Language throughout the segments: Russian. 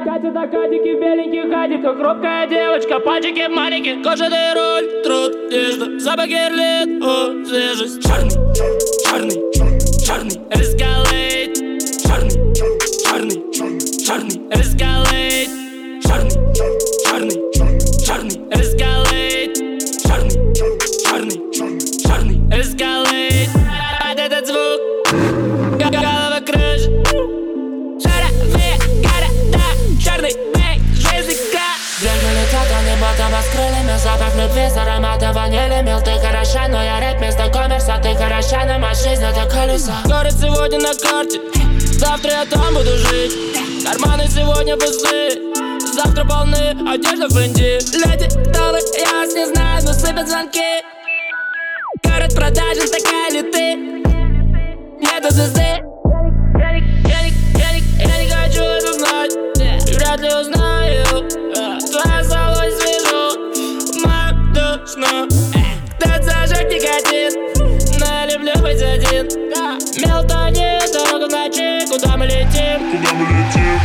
Катит на кадике в беленьких хадиках, хрупкая девочка, пальчики маленькие, кожаный руль, труд, одежда, запах герлит, о, свежесть. Черный, черный, черный, эскалейт. Черный, черный, черный, эскалейт. Черный, черный, черный, эскалейт. Черный, черный, черный, эскалейт. Под этот звук голова кружит. Шаровые города, черный бей, жизнь игра. Звезды летят, а небо с крыльями, запах любви с ароматом ванили. Мил, ты хороша, но я рэп вместо коммерса. Ты хороша, но моя жизнь это колесо. Город сегодня на карте, завтра я там буду жить. Карманы сегодня пусты, завтра полны, одежда в Фенди. Леди, кто вы, я вас не знаю, но сыпят звонки. Город продажен, такая ли ты? Нету звезды. Я не хочу это знать, и вряд ли узнаю. Твоя солость свежу в моем душу. Кто зажег никотин, но я люблю быть один. Мелтони, дорога в ночи, куда мы летим? Куда мы летим?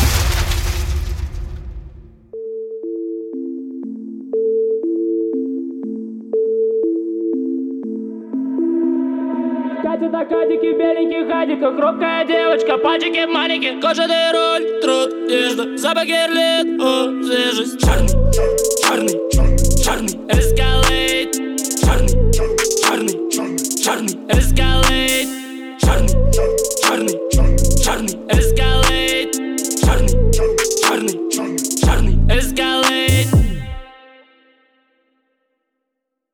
Катит на кадике в беленьких хадиках, хрупкая девочка, пальчики маленькие, кожаный руль, труд, одежда, запах герлит, о, свежесть. Черный, черный, черный, эскалейт. Черный, черный, черный, эскалейт.